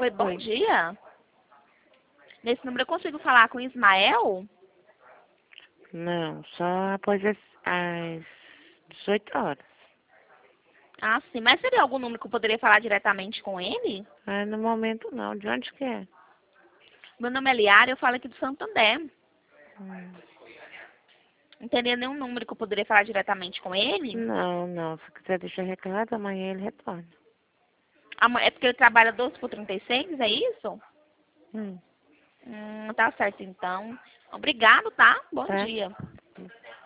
Oi, bom Oi. dia. Nesse número eu consigo falar com o Ismael? Não, só após as 18 horas. Ah, sim. Mas seria algum número que eu poderia falar diretamente com ele? Ah, no momento não. De onde que é? Meu nome é Liara, eu falo aqui do Santander. Hum. Não teria nenhum número que eu poderia falar diretamente com ele? Não, não. Se quiser deixar recado, amanhã ele retorna. É porque ele trabalha 12 por 36, é isso? Hum. Tá certo então. Obrigado, tá? Bom Tá? dia.